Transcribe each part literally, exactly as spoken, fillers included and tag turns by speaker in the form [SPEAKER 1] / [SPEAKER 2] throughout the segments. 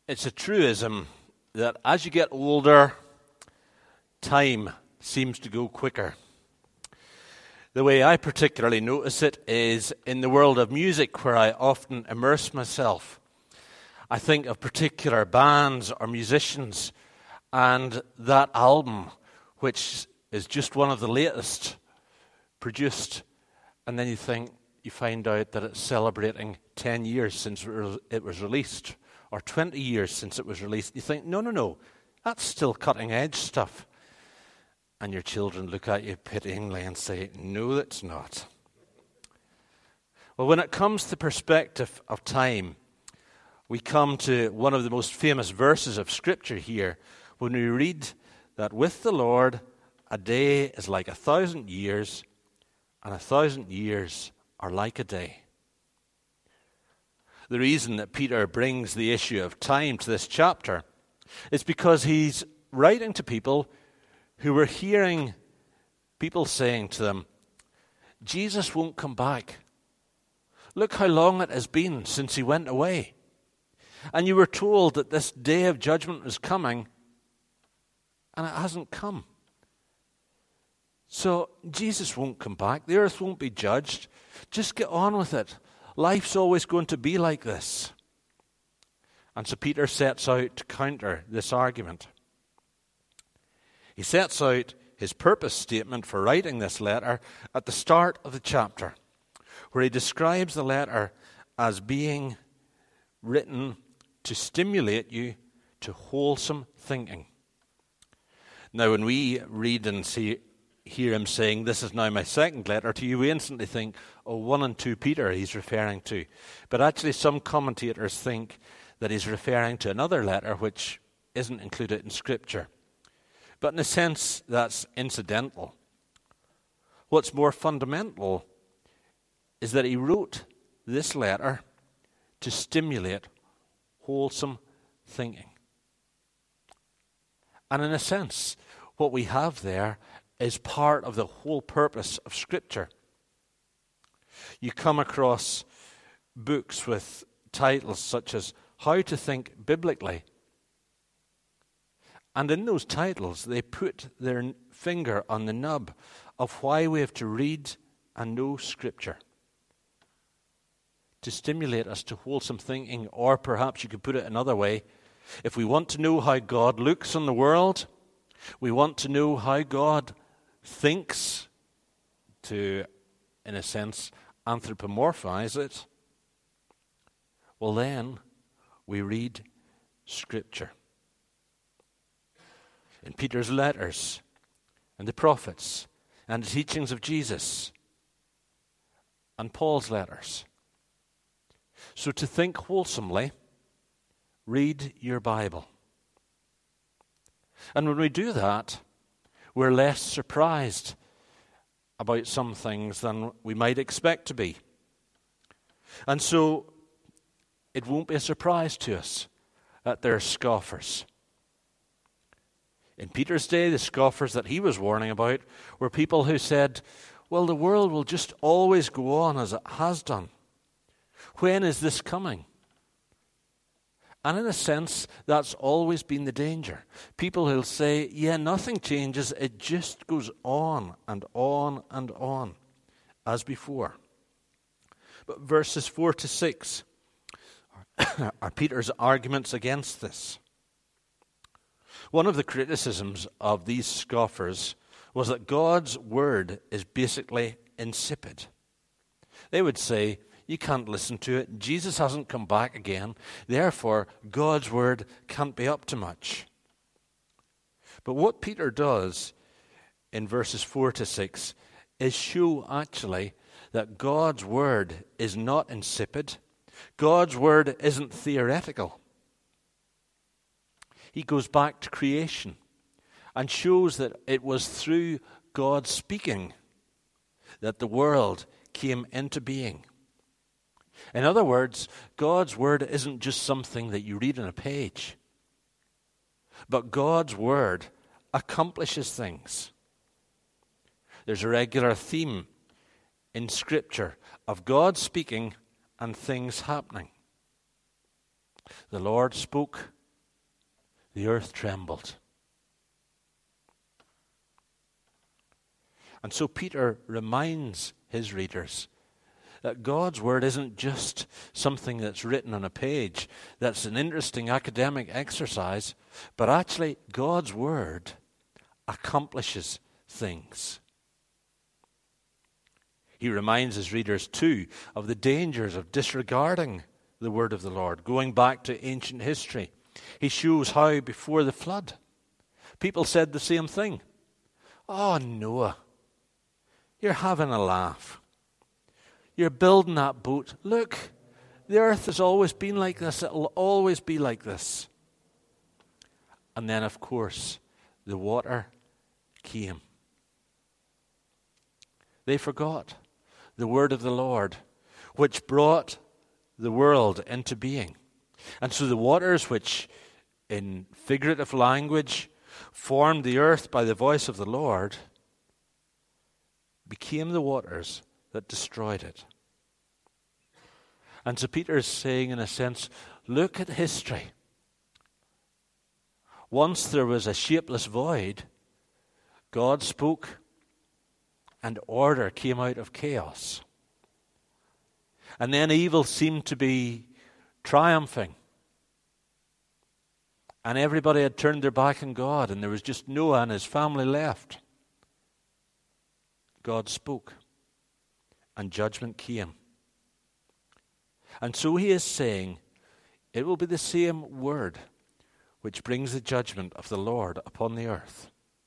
[SPEAKER 1] It's a truism that as you get older, time seems to go quicker. The way I particularly notice it is in the world of music, where I often immerse myself. I think of particular bands or musicians, and that album, which is just one of the latest produced, and then you think, you find out that it's celebrating ten years since it was released, or twenty years since it was released. You think, no, no, no, that's still cutting edge stuff. And your children look at you pityingly and say, no, it's not. Well, when it comes to the perspective of time, we come to one of the most famous verses of Scripture here, when we read that with the Lord, a day is like a thousand years, and a thousand years are like a day. The reason that Peter brings the issue of time to this chapter is because he's writing to people who were hearing people saying to them, Jesus won't come back. Look how long it has been since he went away. And you were told that this day of judgment was coming, and it hasn't come. So Jesus won't come back. The earth won't be judged. Just get on with it. Life's always going to be like this. And so Peter sets out to counter this argument. He sets out his purpose statement for writing this letter at the start of the chapter, where he describes the letter as being written to stimulate you to wholesome thinking. Now, when we read and see, hear him saying, this is now my second letter to you, we instantly think, oh, one and two Peter he's referring to. But actually some commentators think that he's referring to another letter which isn't included in Scripture. But in a sense, that's incidental. What's more fundamental is that he wrote this letter to stimulate wholesome thinking. And in a sense, what we have there is part of the whole purpose of Scripture. You come across books with titles such as How to Think Biblically. And in those titles, they put their finger on the nub of why we have to read and know Scripture, to stimulate us to wholesome thinking. Or perhaps you could put it another way. If we want to know how God looks on the world, we want to know how God thinks, to, in a sense, anthropomorphize it, well then, we read Scripture. In Peter's letters, and the prophets, and the teachings of Jesus, and Paul's letters. So to think wholesomely, read your Bible. And when we do that, we're less surprised about some things than we might expect to be. And so it won't be a surprise to us that there are scoffers. In Peter's day, the scoffers that he was warning about were people who said, well, the world will just always go on as it has done. When is this coming? And in a sense, that's always been the danger. People who'll say, yeah, nothing changes, it just goes on and on and on, as before. But verses four to six are Peter's arguments against this. One of the criticisms of these scoffers was that God's word is basically insipid. They would say, you can't listen to it. Jesus hasn't come back again. Therefore, God's word can't be up to much. But what Peter does in verses four to six is show actually that God's word is not insipid. God's word isn't theoretical. He goes back to creation and shows that it was through God speaking that the world came into being. In other words, God's word isn't just something that you read on a page, but God's word accomplishes things. There's a regular theme in Scripture of God speaking and things happening. The Lord spoke, the earth trembled. And so Peter reminds his readers that God's word isn't just something that's written on a page, that's an interesting academic exercise, but actually God's word accomplishes things. He reminds his readers too of the dangers of disregarding the word of the Lord, going back to ancient history. He shows how before the flood, people said the same thing. Oh, Noah, you're having a laugh. You're building that boat. Look, the earth has always been like this. It'll always be like this. And then, of course, the water came. They forgot the word of the Lord, which brought the world into being. And so the waters, which in figurative language formed the earth by the voice of the Lord, became the waters that destroyed it. And so Peter is saying, in a sense, look at history. Once there was a shapeless void, God spoke, and order came out of chaos. And then evil seemed to be triumphing. And everybody had turned their back on God, and there was just Noah and his family left. God spoke, and judgment came. And so he is saying, it will be the same word which brings the judgment of the Lord upon the earth.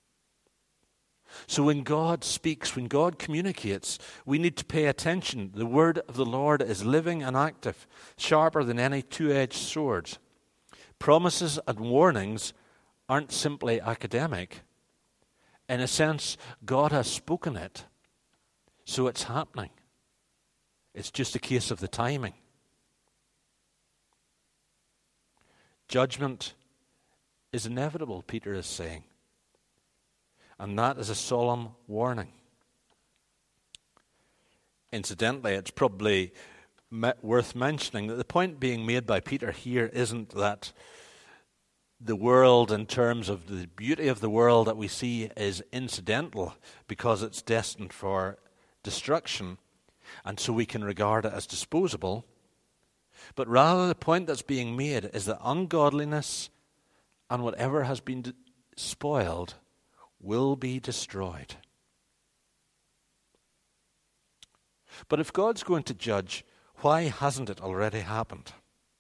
[SPEAKER 1] So when God speaks, when God communicates, we need to pay attention. The word of the Lord is living and active, sharper than any two-edged sword. Promises and warnings aren't simply academic. In a sense, God has spoken it, so it's happening. It's just a case of the timing. Judgment is inevitable, Peter is saying. And that is a solemn warning. Incidentally, it's probably me- worth mentioning that the point being made by Peter here isn't that the world, in terms of the beauty of the world that we see, is incidental because it's destined for destruction, and so we can regard it as disposable. But rather the point that's being made is that ungodliness and whatever has been de- spoiled will be destroyed. But if God's going to judge, why hasn't it already happened?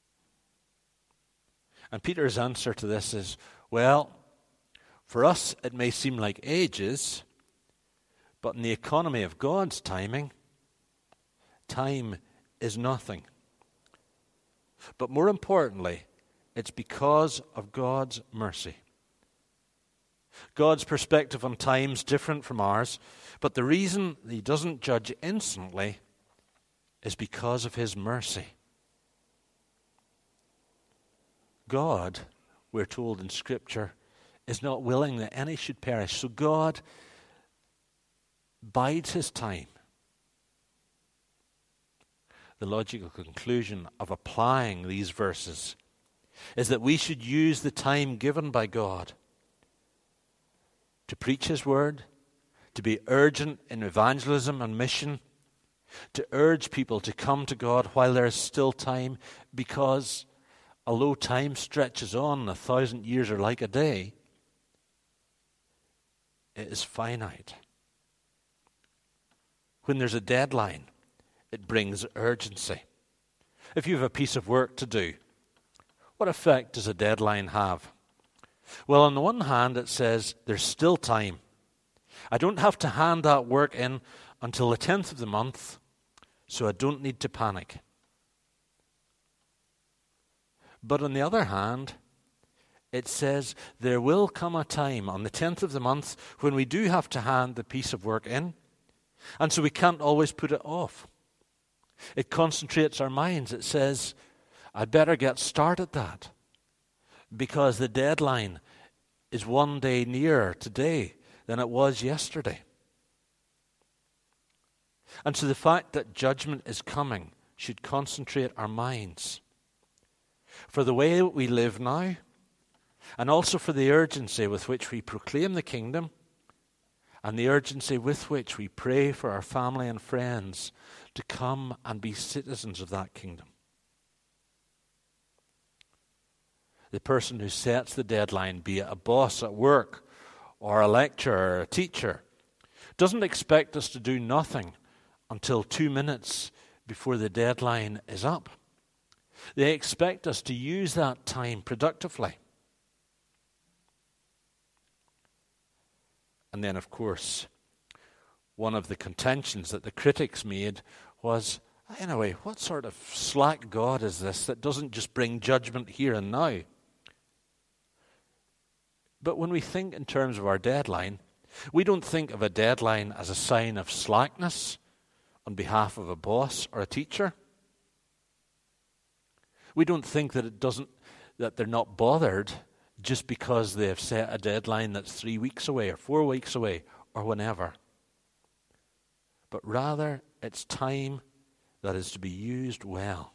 [SPEAKER 1] And Peter's answer to this is, well, for us it may seem like ages, but in the economy of God's timing, time is nothing. But more importantly, it's because of God's mercy. God's perspective on time is different from ours, but the reason he doesn't judge instantly is because of his mercy. God, we're told in Scripture, is not willing that any should perish. So God bides his time. The logical conclusion of applying these verses is that we should use the time given by God to preach his word, to be urgent in evangelism and mission, to urge people to come to God while there is still time, because although time stretches on, a thousand years are like a day, it is finite. When there's a deadline, it brings urgency. If you have a piece of work to do, what effect does a deadline have? Well, on the one hand, it says there's still time. I don't have to hand that work in until the tenth of the month, so I don't need to panic. But on the other hand, it says there will come a time on the tenth of the month when we do have to hand the piece of work in, and so we can't always put it off. It concentrates our minds. It says, I'd better get started that, because the deadline is one day nearer today than it was yesterday. And so the fact that judgment is coming should concentrate our minds. for the way we live now, and also for the urgency with which we proclaim the kingdom, and the urgency with which we pray for our family and friends to come and be citizens of that kingdom. The person who sets the deadline, be it a boss at work or a lecturer or a teacher, doesn't expect us to do nothing until two minutes before the deadline is up. They expect us to use that time productively. And then, of course, one of the contentions that the critics made was, anyway, what sort of slack God is this that doesn't just bring judgment here and now? But when we think in terms of our deadline, we don't think of a deadline as a sign of slackness on behalf of a boss or a teacher. We don't think that it doesn't that they're not bothered just because they have set a deadline that's three weeks away or four weeks away or whenever. But rather, it's time that is to be used well.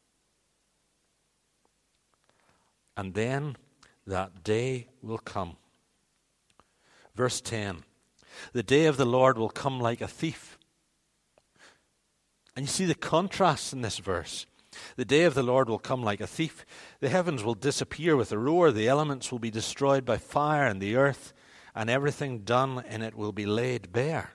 [SPEAKER 1] And then that day will come. Verse ten, the day of the Lord will come like a thief. And you see the contrast in this verse. The day of the Lord will come like a thief. The heavens will disappear with a roar. The elements will be destroyed by fire, and the earth and everything done in it will be laid bare.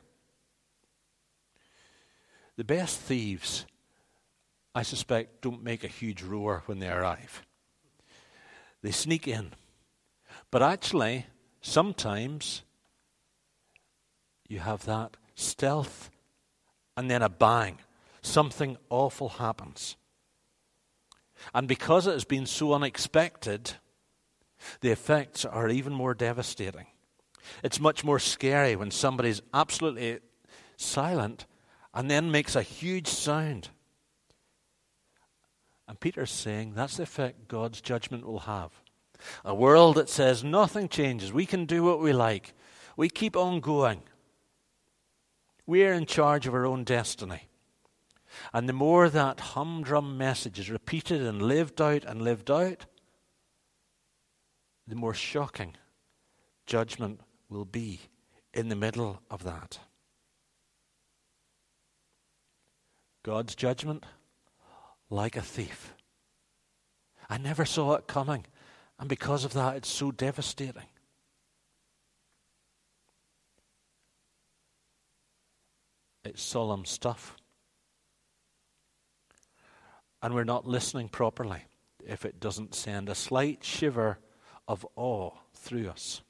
[SPEAKER 1] The best thieves, I suspect, don't make a huge roar when they arrive. They sneak in. But actually, sometimes you have that stealth and then a bang. Something awful happens. And because it has been so unexpected, the effects are even more devastating. It's much more scary when somebody's absolutely silent and then makes a huge sound. And Peter's saying that's the effect God's judgment will have. A world that says nothing changes. We can do what we like. We keep on going. We're in charge of our own destiny. And the more that humdrum message is repeated and lived out and lived out, the more shocking judgment will be in the middle of that. God's judgment, like a thief. I never saw it coming, and because of that, it's so devastating. It's solemn stuff. And we're not listening properly if it doesn't send a slight shiver of awe through us.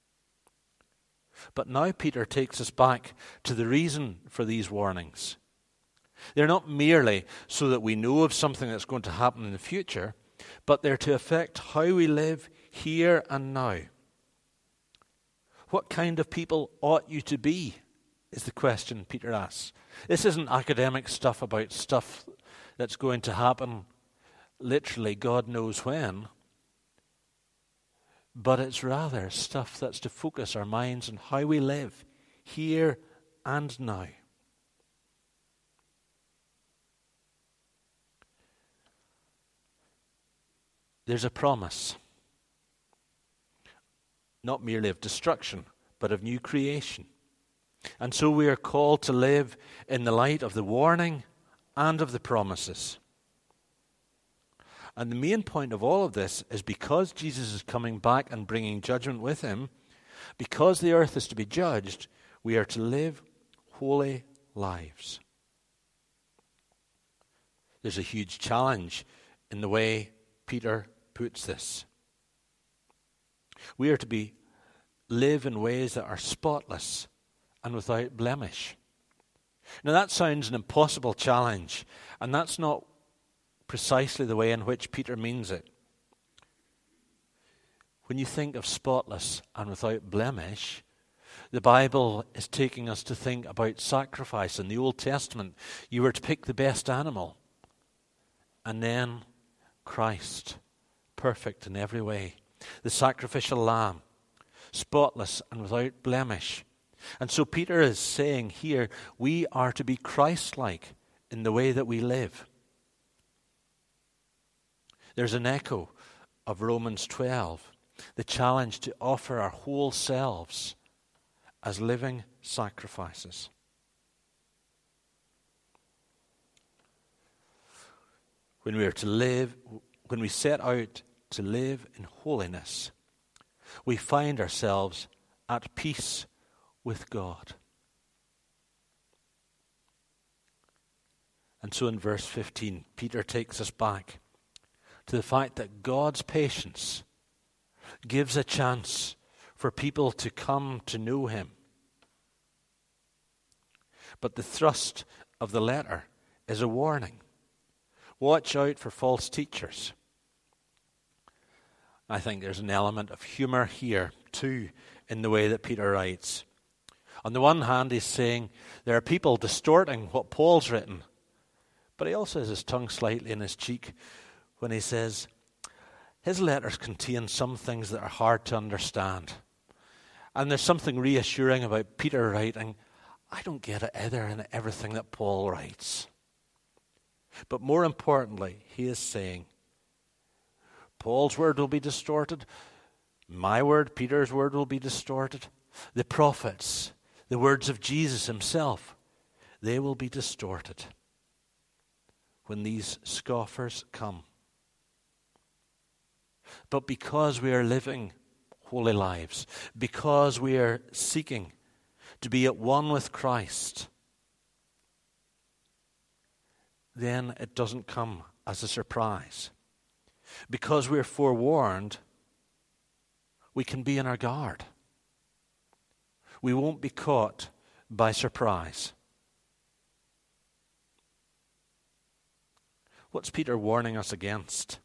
[SPEAKER 1] But now Peter takes us back to the reason for these warnings. They're not merely so that we know of something that's going to happen in the future, but they're to affect how we live here and now. What kind of people ought you to be, is the question Peter asks. This isn't academic stuff about stuff that's going to happen literally God knows when, but it's rather stuff that's to focus our minds on how we live here and now. There's a promise, not merely of destruction, but of new creation. And so we are called to live in the light of the warning and of the promises. And the main point of all of this is because Jesus is coming back and bringing judgment with him, because the earth is to be judged, we are to live holy lives. There's a huge challenge in the way Peter puts this. We are to be live in ways that are spotless and without blemish. Now that sounds an impossible challenge, and that's not precisely the way in which Peter means it. When you think of spotless and without blemish, the Bible is taking us to think about sacrifice. In the Old Testament, you were to pick the best animal, and then Christ, perfect in every way, the sacrificial lamb, spotless and without blemish. And so Peter is saying here, we are to be Christ-like in the way that we live. There's an echo of Romans twelve, the challenge to offer our whole selves as living sacrifices. When we are to live, when we set out to live in holiness, we find ourselves at peace with God. And so in verse fifteen, Peter takes us back to the fact that God's patience gives a chance for people to come to know him. But the thrust of the letter is a warning. Watch out for false teachers. I think there's an element of humor here too in the way that Peter writes. On the one hand, he's saying there are people distorting what Paul's written, but he also has his tongue slightly in his cheek when he says his letters contain some things that are hard to understand. And there's something reassuring about Peter writing, I don't get it either in everything that Paul writes. But more importantly, he is saying, Paul's word will be distorted. My word, Peter's word will be distorted. The prophets, the words of Jesus himself, they will be distorted when these scoffers come. But because we are living holy lives, because we are seeking to be at one with Christ, then it doesn't come as a surprise. Because we're forewarned, we can be on our guard. We won't be caught by surprise. What's Peter warning us against?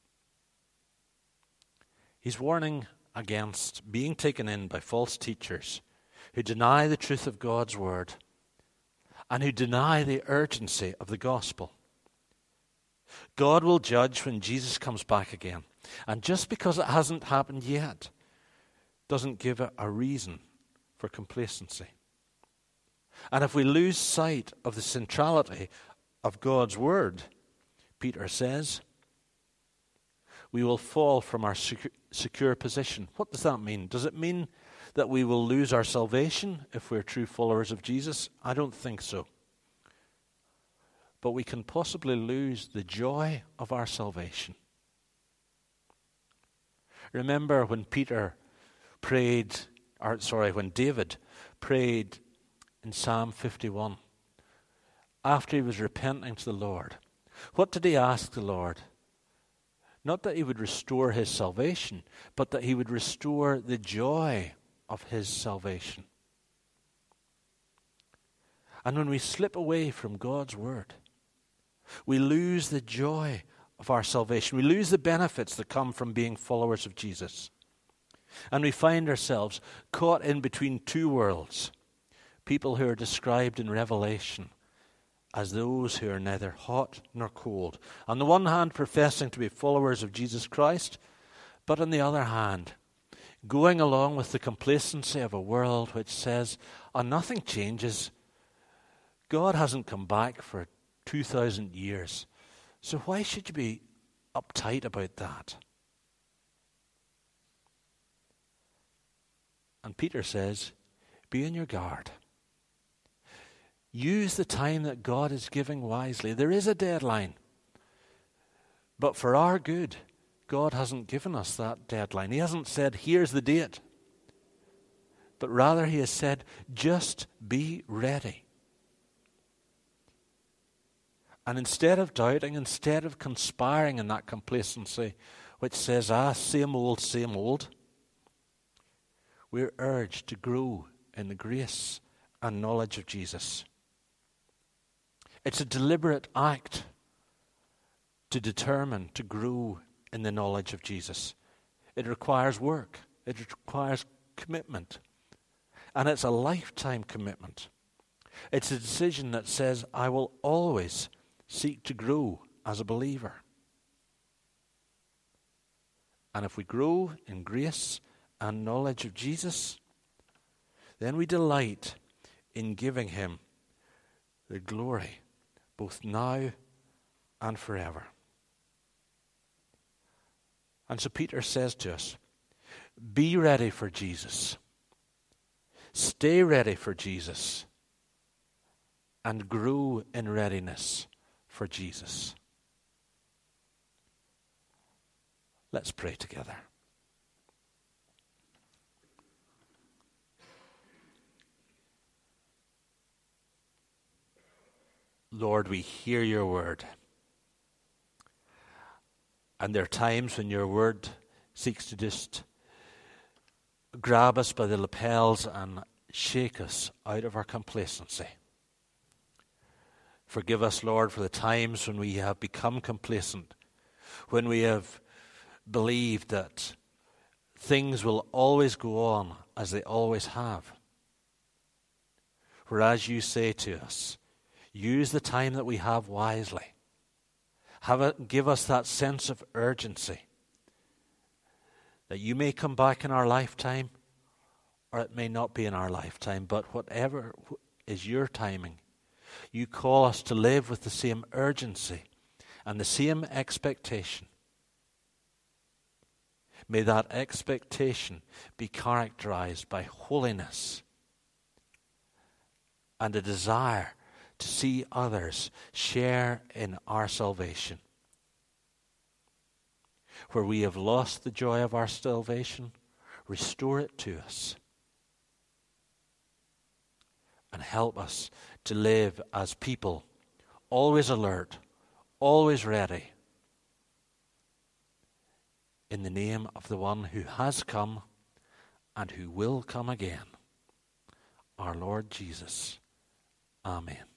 [SPEAKER 1] He's warning against being taken in by false teachers who deny the truth of God's word and who deny the urgency of the gospel. God will judge when Jesus comes back again. And just because it hasn't happened yet doesn't give it a reason for complacency. And if we lose sight of the centrality of God's word, Peter says, we will fall from our secure, secure position. What does that mean? Does it mean that we will lose our salvation if we're true followers of Jesus? I don't think so. But we can possibly lose the joy of our salvation. Remember when Peter prayed, or sorry, when David prayed in Psalm fifty-one, after he was repenting to the Lord, what did he ask the Lord? Not that he would restore his salvation, but that he would restore the joy of his salvation. And when we slip away from God's word, we lose the joy of our salvation. We lose the benefits that come from being followers of Jesus. And we find ourselves caught in between two worlds. People who are described in Revelation as those who are neither hot nor cold. On the one hand, professing to be followers of Jesus Christ, but on the other hand, going along with the complacency of a world which says, oh, nothing changes. God hasn't come back for two thousand years. So why should you be uptight about that? And Peter says, be on your guard. Use the time that God is giving wisely. There is a deadline. But for our good, God hasn't given us that deadline. He hasn't said, here's the date. But rather he has said, just be ready. And instead of doubting, instead of conspiring in that complacency, which says, ah, same old, same old, we're urged to grow in the grace and knowledge of Jesus. It's a deliberate act to determine to grow in the knowledge of Jesus. It requires work. It requires commitment. And it's a lifetime commitment. It's a decision that says, I will always seek to grow as a believer. And if we grow in grace and knowledge of Jesus, then we delight in giving him the glory, both now and forever. And so Peter says to us, be ready for Jesus. Stay ready for Jesus. And grow in readiness for Jesus. Let's pray together. Lord, we hear your word. And there are times when your word seeks to just grab us by the lapels and shake us out of our complacency. Forgive us, Lord, for the times when we have become complacent, when we have believed that things will always go on as they always have. Whereas you say to us, use the time that we have wisely. Have it, give us that sense of urgency that you may come back in our lifetime, or it may not be in our lifetime, but whatever is your timing, you call us to live with the same urgency and the same expectation. May that expectation be characterized by holiness and a desire to see others share in our salvation. Where we have lost the joy of our salvation, restore it to us. And help us to live as people, always alert, always ready, in the name of the one who has come and who will come again, our Lord Jesus. Amen.